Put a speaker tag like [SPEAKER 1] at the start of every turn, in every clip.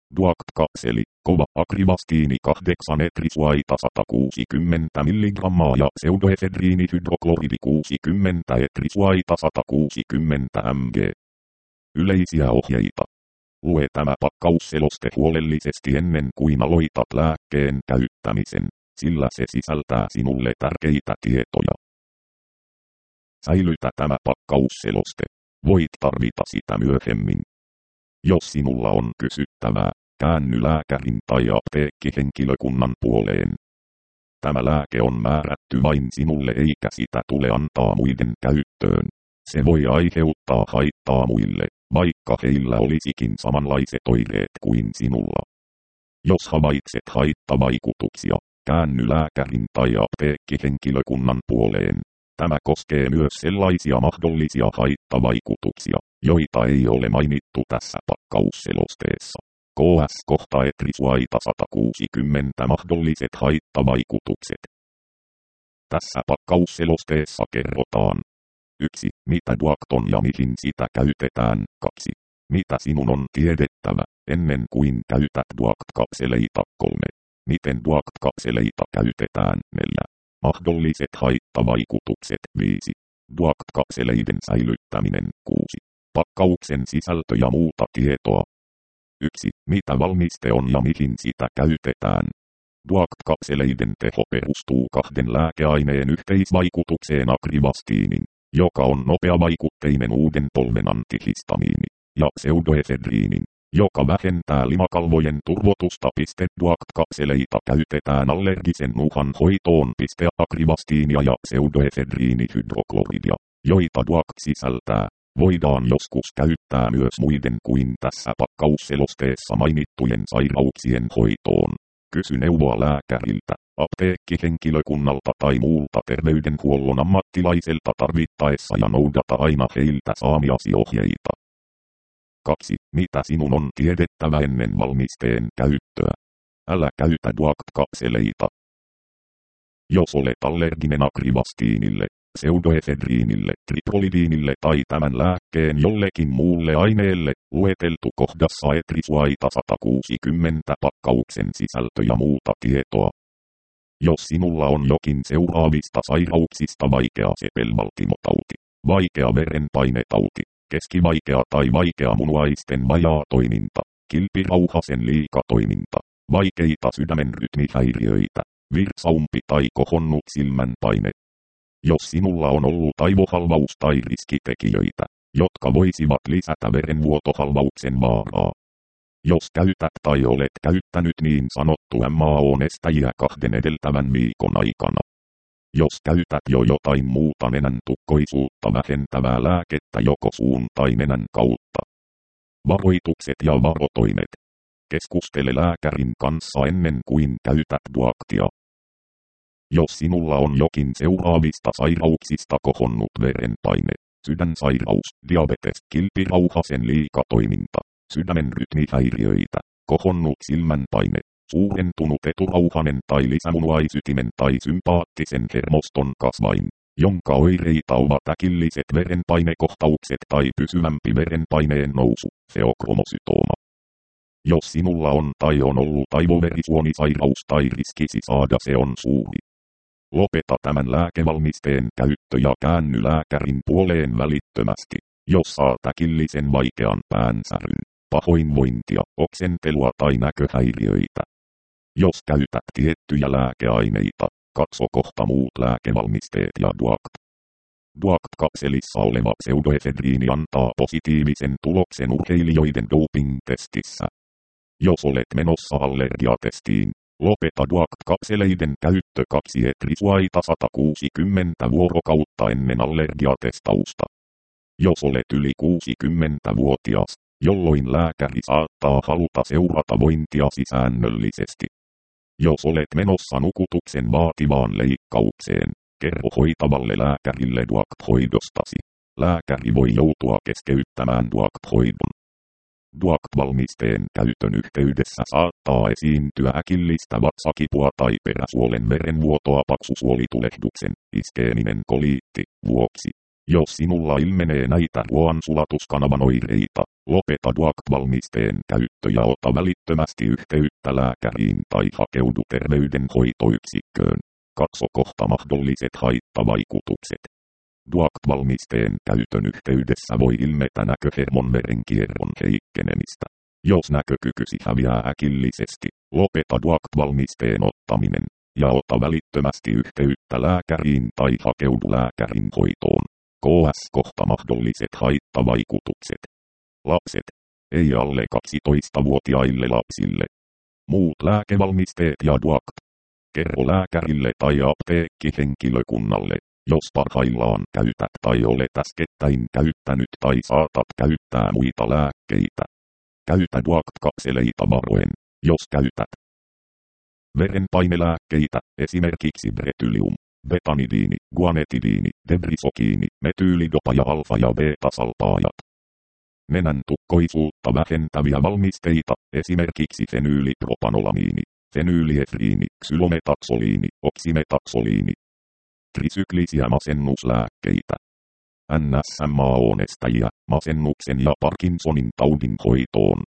[SPEAKER 1] Duact-kapseli, kova akrivastiini 8 etrisuaita 160 mg ja pseudoefedriinihydrokloridi 60 etrisuaita 160 mg. Yleisiä ohjeita. Lue tämä pakkausseloste huolellisesti ennen kuin aloitat lääkkeen käyttämisen, sillä se sisältää sinulle tärkeitä tietoja. Säilytä tämä pakkausseloste. Voit tarvita sitä myöhemmin. Jos sinulla on kysyttävää, käänny lääkärin tai apteekkihenkilökunnan puoleen. Tämä lääke on määrätty vain sinulle eikä sitä tule antaa muiden käyttöön. Se voi aiheuttaa haittaa muille, vaikka heillä olisikin samanlaiset oireet kuin sinulla. Jos havaitset haittavaikutuksia, käänny lääkärin tai apteekkihenkilökunnan puoleen. Tämä koskee myös sellaisia mahdollisia haittavaikutuksia, joita ei ole mainittu tässä pakkausselosteessa. KS-kohta etrisuaita 160 mahdolliset haittavaikutukset. Tässä pakkausselosteessa kerrotaan: 1. Mitä Duact on ja mihin sitä käytetään. 2. Mitä sinun on tiedettävä ennen kuin käytät Duact-kapseleita. 3. Miten Duact-kapseleita käytetään. 4. Mahdolliset haittavaikutukset. 5. Duact-kapseleiden säilyttäminen. 6. Pakkauksen sisältö ja muuta tietoa. 1. Mitä valmiste on ja mihin sitä käytetään. Duact-kapseleiden teho perustuu 2 lääkeaineen yhteisvaikutukseen akrivastiinin, joka on nopeavaikutteinen uuden polven antihistamiini, ja pseudoefedriinin, joka vähentää limakalvojen turvotusta. Duact-kapseleita käytetään allergisen nuhan hoitoon. Akrivastiinia ja pseudoefedriinihydrokloridia, joita Duact sisältää, voidaan joskus käyttää myös muiden kuin tässä pakkausselosteessa mainittujen sairauksien hoitoon. Kysy neuvoa lääkäriltä, apteekkihenkilökunnalta tai muulta terveydenhuollon ammattilaiselta tarvittaessa ja noudata aina heiltä saamiasi ohjeita. 2. Mitä sinun on tiedettävä ennen valmisteen käyttöä? Älä käytä Duact-kapseleita. Jos olet allerginen akrivastiinille, pseudoefedriinille, triprolidiinille tai tämän lääkkeen jollekin muulle aineelle, lueteltu kohdassa etrisuaita 160 pakkauksen sisältö ja muuta tietoa. Jos sinulla on jokin seuraavista sairauksista vaikea sepelvaltimotauti, vaikea verenpainetauti, keskivaikea tai vaikea munuaisten vajaatoiminta, kilpirauhasen liikatoiminta, vaikeita sydämen rytmihäiriöitä, virtsaumpi tai kohonnut silmänpaine. Jos sinulla on ollut aivohalvaus tai riskitekijöitä, jotka voisivat lisätä verenvuotohalvauksen vaaraa. Jos käytät tai olet käyttänyt niin sanottu MAO-nestäjiä 2 edeltävän viikon aikana. Jos käytät jo jotain muuta nenän tukkoisuutta vähentävää lääkettä joko suun tai nenän kautta. Varoitukset ja varotoimet. Keskustele lääkärin kanssa ennen kuin käytät Duactia. Jos sinulla on jokin seuraavista sairauksista kohonnut verenpaine, sydänsairaus, diabetes, kilpirauhasen liikatoiminta, sydämen rytmihäiriöitä, kohonnut silmänpaine, suurentunut eturauhanen tai lisämunuaisytimen tai sympaattisen hermoston kasvain, jonka oireita ovat äkilliset verenpainekohtaukset tai pysyvämpi verenpaineen nousu, feokromosytooma. Jos sinulla on tai on ollut aivoverisuonisairaus tai riskisi saada se on suuri. Lopeta tämän lääkevalmisteen käyttö ja käänny lääkärin puoleen välittömästi, jos saat äkillisen vaikean päänsäryn, pahoinvointia, oksentelua tai näköhäiriöitä. Jos käytät tiettyjä lääkeaineita, katso kohta muut lääkevalmisteet ja Duact. Duact-kapselissa oleva pseudoefedriini antaa positiivisen tuloksen urheilijoiden doping-testissä. Jos olet menossa allergiatestiin, lopeta Duact-kapseleiden käyttö 2 etrisuaita 160 vuorokautta ennen allergiatestausta. Jos olet yli 60-vuotias, jolloin lääkäri saattaa haluta seurata vointiasi säännöllisesti. Jos olet menossa nukutuksen vaativaan leikkaukseen, kerro hoitavalle lääkärille Duact-hoidostasi. Lääkäri voi joutua keskeyttämään Duact-hoidon. Duact-valmisteen käytön yhteydessä saattaa esiintyä äkillistä vatsakipua tai peräsuolen verenvuotoa paksusuolitulehduksen, iskeeminen koliitti, vuoksi. Jos sinulla ilmenee näitä ruoansulatuskanavan oireita, lopeta DUAC-valmisteen käyttö ja ota välittömästi yhteyttä lääkäriin tai hakeudu terveydenhoitoyksikköön. Kohta mahdolliset haittavaikutukset. DUAC-valmisteen käytön yhteydessä voi ilmetä näköhermon verenkierron heikkenemistä. Jos näkökykysi häviää äkillisesti, lopeta DUAC-valmisteen ottaminen ja ota välittömästi yhteyttä lääkäriin tai hakeudu lääkärin hoitoon. Kohta mahdolliset haittavaikutukset. Lapset. Ei alle 12-vuotiaille lapsille. Muut lääkevalmisteet ja DUAC. Kerro lääkärille tai apteekkihenkilökunnalle, jos parhaillaan käytät tai olet äskettäin käyttänyt tai saatat käyttää muita lääkkeitä. Käytä DUAC-kapseleita varoen, jos käytät verenpainelääkkeitä, esimerkiksi bretylium, betanidiini, guanetidiini, debrisokiini, metyylidopa ja alfa- ja beta-salpaajat. Nenän tukkoisuutta vähentäviä valmisteita, esimerkiksi fenyylipropanolamiini, fenyyliefriini, xylometaksoliini, oksimetaksoliini. Trisyklisiä masennuslääkkeitä. NSMAO-nestäjiä, masennuksen ja Parkinsonin taudin hoitoon.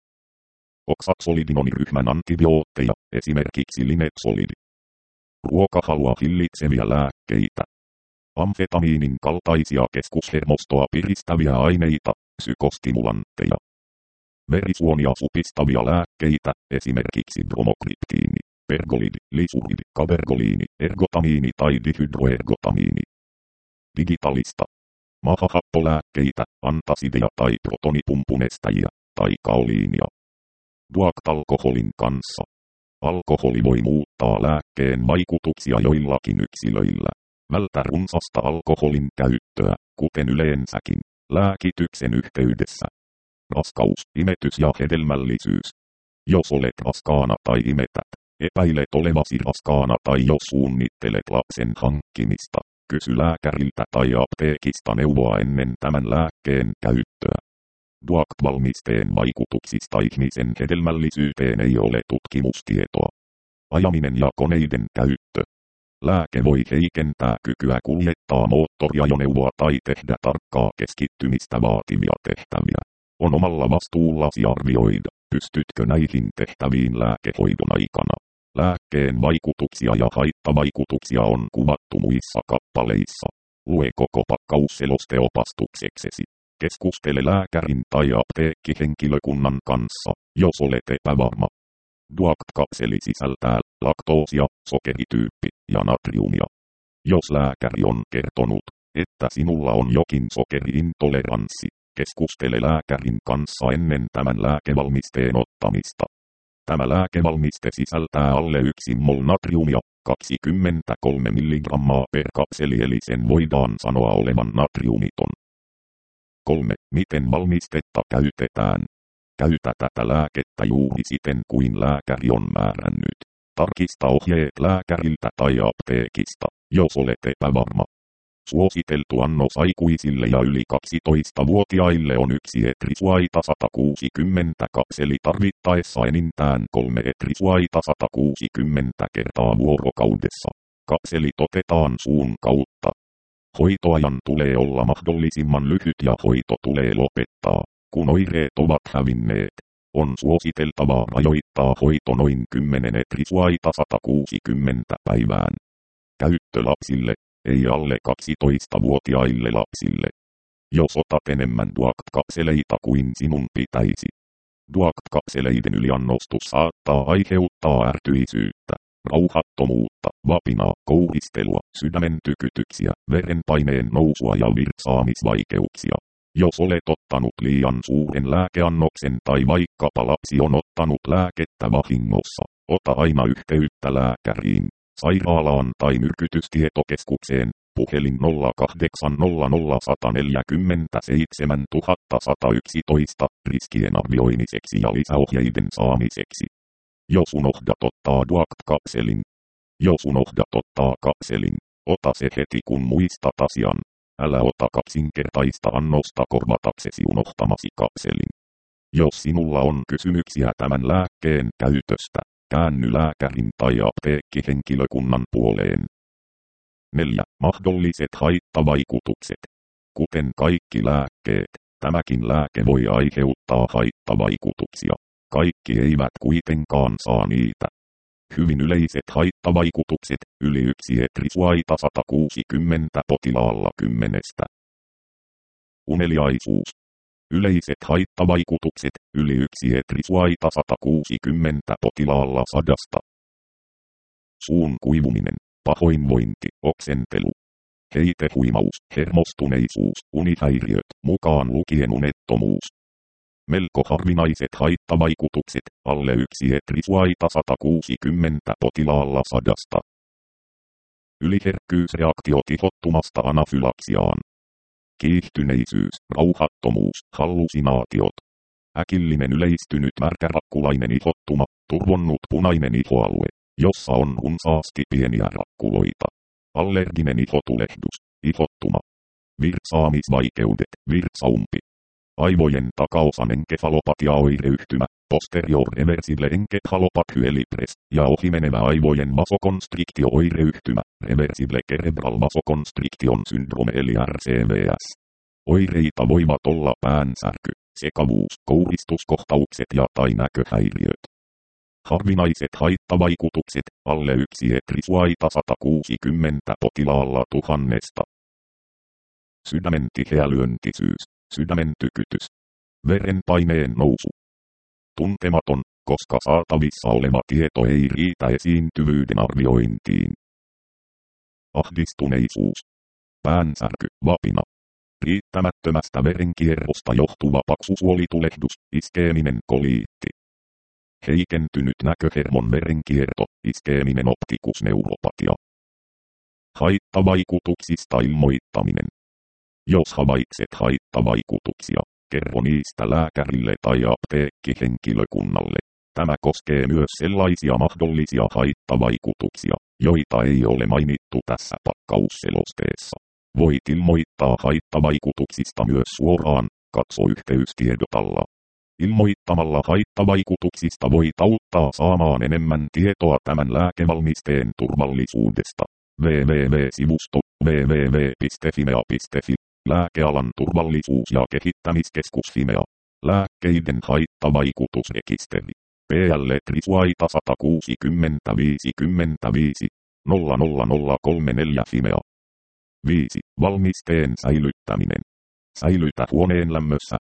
[SPEAKER 1] Oxaxolidinoniryhmän antibiootteja, esimerkiksi linexolidi. Ruokahalua hillitseviä lääkkeitä. Amfetamiinin kaltaisia keskushermostoa piristäviä aineita, psykostimulantteja. Verisuonia supistavia lääkkeitä, esimerkiksi bromokriptiini, pergolidi, lisuridi, kabergoliini, ergotamiini tai dihydroergotamiini. Digitalista. Mahahappolääkkeitä, antasideja tai protonipumpunestäjiä, tai kaoliinia. DUAC-alkoholin kanssa. Alkoholi voi muuttaa lääkkeen vaikutuksia joillakin yksilöillä. Vältä runsasta alkoholin käyttöä, kuten yleensäkin, lääkityksen yhteydessä. Raskaus, imetys ja hedelmällisyys. Jos olet raskaana tai imetät, epäilet olevasi raskaana tai jos suunnittelet lapsen hankkimista, kysy lääkäriltä tai apteekista neuvoa ennen tämän lääkkeen käyttöä. DUAC-valmisteen vaikutuksista ihmisen hedelmällisyyteen ei ole tutkimustietoa. Ajaminen ja koneiden käyttö. Lääke voi heikentää kykyä kuljettaa moottoriajoneuvoa tai tehdä tarkkaa keskittymistä vaativia tehtäviä. On omalla vastuullasi arvioida, pystytkö näihin tehtäviin lääkehoidon aikana. Lääkkeen vaikutuksia ja haittavaikutuksia on kuvattu muissa kappaleissa. Lue koko pakkausseloste opastukseksesi. Keskustele lääkärin tai apteekkihenkilökunnan kanssa, jos olet epävarma. DUAC-kapseli sisältää laktoosia, sokerityyppi ja natriumia. Jos lääkäri on kertonut, että sinulla on jokin sokeriintoleranssi, keskustele lääkärin kanssa ennen tämän lääkevalmisteen ottamista. Tämä lääkevalmiste sisältää alle 1 mol natriumia, 23 mg per kapseli eli sen voidaan sanoa olevan natriumiton. 3. Miten valmistetta käytetään? Käytä tätä lääkettä juuri siten kuin lääkäri on määrännyt. Tarkista ohjeet lääkäriltä tai apteekista, jos olet epävarma. Suositeltu annos aikuisille ja yli 12-vuotiaille on 1 etrisuaita 160 kapseli tarvittaessa enintään 3 etrisuaita 160 kertaa vuorokaudessa. Kapselit otetaan suun kautta. Hoitoajan tulee olla mahdollisimman lyhyt ja hoito tulee lopettaa, kun oireet ovat hävinneet. On suositeltavaa rajoittaa hoito noin 10 etrisuaita 160 päivään. Käyttö lapsille, ei alle 12-vuotiaille lapsille. Jos otat enemmän DUAC-kapseleita kuin sinun pitäisi. DUAC-kapseleiden yliannostus saattaa aiheuttaa ärtyisyyttä, rauhattomuutta, vapinaa, kouristelua, sydämen tykytyksiä, verenpaineen nousua ja virtsaamisvaikeuksia. Jos olet ottanut liian suuren lääkeannoksen tai vaikkapa lapsi on ottanut lääkettä vahingossa, ota aina yhteyttä lääkäriin, sairaalaan tai myrkytystietokeskukseen, puhelin 0800 147 111 riskien arvioimiseksi ja lisäohjeiden saamiseksi. Jos unohdat ottaa DUAC-kapselin. Jos unohdat ottaa kapselin, ota se heti kun muistat asian. Älä ota kaksinkertaista annosta korvataksesi unohtamasi kapselin. Jos sinulla on kysymyksiä tämän lääkkeen käytöstä, käänny lääkärin tai apteekkihenkilökunnan puoleen. 4. Mahdolliset haittavaikutukset. Kuten kaikki lääkkeet, tämäkin lääke voi aiheuttaa haittavaikutuksia. Kaikki eivät kuitenkaan saa niitä. Hyvin yleiset haittavaikutukset, yli 1 etrisuaita 160 potilaalla 10. Uneliaisuus. Yleiset haittavaikutukset, yli 1 etrisuaita 160 potilaalla 100. Suun kuivuminen, pahoinvointi, oksentelu, heitehuimaus, hermostuneisuus, unihäiriöt, mukaan lukien unettomuus. Melko harvinaiset haittavaikutukset, alle 1 etrisuaita 160 potilaalla 100. Yliherkkyysreaktio tihottumasta anafylaksiaan. Kiihtyneisyys, rauhattomuus, hallusinaatiot. Äkillinen yleistynyt märkärakkulainen ihottuma, turvonnut punainen ihoalue, jossa on runsaasti pieniä rakkuloita. Allerginen ihotulehdus, ihottuma. Virtsaamisvaikeudet, virtsaumpi. Aivojen takaosan enkefalopatia-oireyhtymä, posterior reversible encephalopathy ja ohimenevä aivojen vasokonstriktio-oireyhtymä, reversible cerebral vasoconstriction syndrome eli RCVS. Oireita voivat olla päänsärky, sekavuus, kouristuskohtaukset ja tai näköhäiriöt. Harvinaiset haittavaikutukset, alle 1 etrisuaita 160 potilaalla 1000. Sydämen tiheälyöntisyys, sydämen tykytys. Verenpaineen nousu. Tuntematon, koska saatavissa oleva tieto ei riitä esiintyvyyden arviointiin. Ahdistuneisuus. Päänsärky, vapina. Riittämättömästä verenkierrosta johtuva paksusuolitulehdus, iskeeminen koliitti. Heikentynyt näköhermon verenkierto, iskeeminen optikusneuropatia. Haittavaikutuksista ilmoittaminen. Jos havaitset haittavaikutuksia, kerro niistä lääkärille tai apteekkihenkilökunnalle. Tämä koskee myös sellaisia mahdollisia haittavaikutuksia, joita ei ole mainittu tässä pakkausselosteessa. Voit ilmoittaa haittavaikutuksista myös suoraan, katso yhteystiedot alla. Ilmoittamalla haittavaikutuksista voit auttaa saamaan enemmän tietoa tämän lääkevalmisteen turvallisuudesta. www.sivusto www.fimea.fi Lääkealan turvallisuus- ja kehittämiskeskus Fimea. Lääkkeiden haittavaikutusrekisteri. PL Trisuaita 160 55 00034 Fimea. 5. Valmisteen säilyttäminen. Säilytä huoneen lämmössä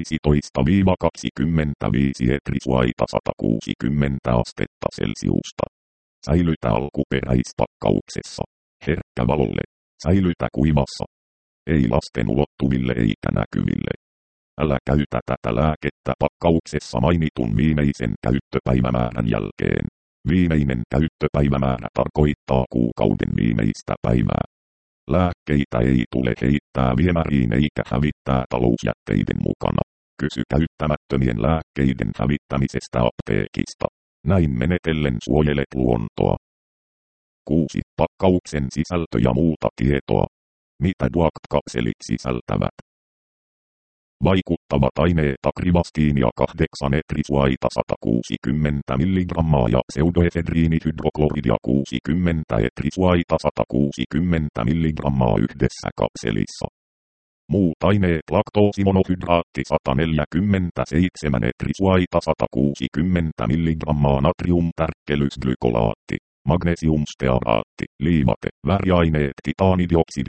[SPEAKER 1] 15-25 etrisuaita 160 astetta Celsiusta. Säilytä alkuperäispakkauksessa. Herkkä valolle. Säilytä kuivassa. Ei lasten ulottuville eikä näkyville. Älä käytä tätä lääkettä pakkauksessa mainitun viimeisen käyttöpäivämäärän jälkeen. Viimeinen käyttöpäivämäärä tarkoittaa kuukauden viimeistä päivää. Lääkkeitä ei tule heittää viemäriin eikä hävittää talousjätteiden mukana. Kysy käyttämättömien lääkkeiden hävittämisestä apteekista. Näin menetellen suojelet luontoa. 6. Pakkauksen sisältö ja muuta tietoa. Mitä DUACT-kapselit sisältävät? Vaikuttavat aineet akrivastiin ja 8 etrisuaita 160 mg ja pseudoefedriinihydrokloridia 60 etrisuaita 160 mg yhdessä kapselissa. Muut aineet laktoosimonohydraatti 147 etrisuaita 160 mg natriumtärkkelysglykolaatti. Magnesiumstearaatti, liivate, väriaineet titaanidioksidi,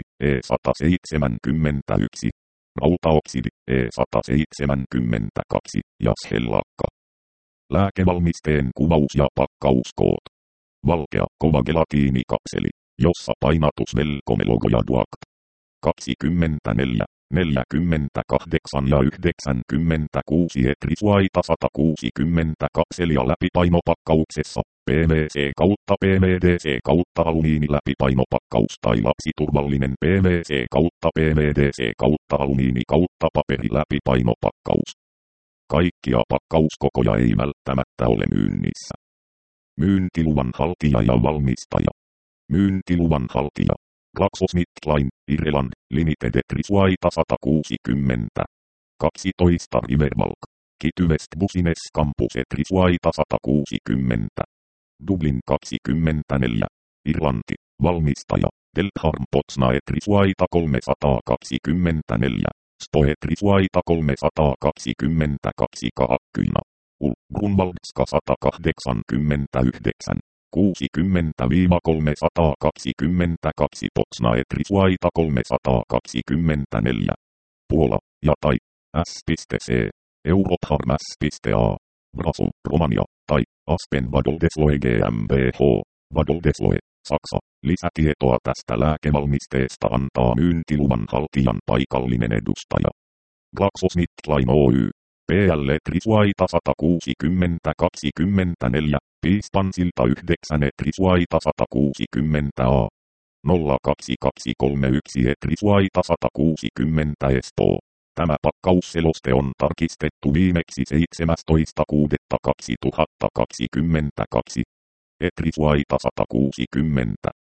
[SPEAKER 1] E171, rautaoksidi, E172 ja shellakka. Lääkevalmisteen kuvaus ja pakkauskoot. Valkea, kova gelatiinikapseli, jossa painatus velkomelogo ja DUACT. 24, 48 ja 96 etrisuaita 160 kapselia läpipainopakkauksessa. PVC kautta PVDC kautta alumiini läpipainopakkaus tai lapsiturvallinen PVC kautta PVDC kautta alumiini kautta paperi läpipainopakkaus. Kaikkia pakkauskokoja ei välttämättä ole myynnissä. Myyntiluvan haltija ja valmistaja. Myyntiluvan haltija. GlaxoSmithKline, Ireland, Limited etrisuaita 160. 12 Riverwalk. Kitty-West Business Campus etrisuaita 160. Dublin 24. Irlanti. Valmistaja. Deltharm Potsna Etrisuaita 324, Stoetrisuaita 322 kahakkyina. Grunwaldska 189, 60-322 Potsna Etrisuaita 324. Puola, ja tai S.C. Europharm S.A. Brasu, Romania, tai Aspen Vadodesloe GmbH, Vadodesloe, Saksa. Lisätietoa tästä lääkevalmisteesta antaa myyntiluvan haltijan paikallinen edustaja. GlaxoSmithKline Oy. PL Etrisuaita 160-24, Piispansilta 9 Etrisuaita 160 A. 02231 Etrisuaita 160 Espoo. Tämä pakkausseloste on tarkistettu viimeksi 17.6.2022. Etrisuaita 160.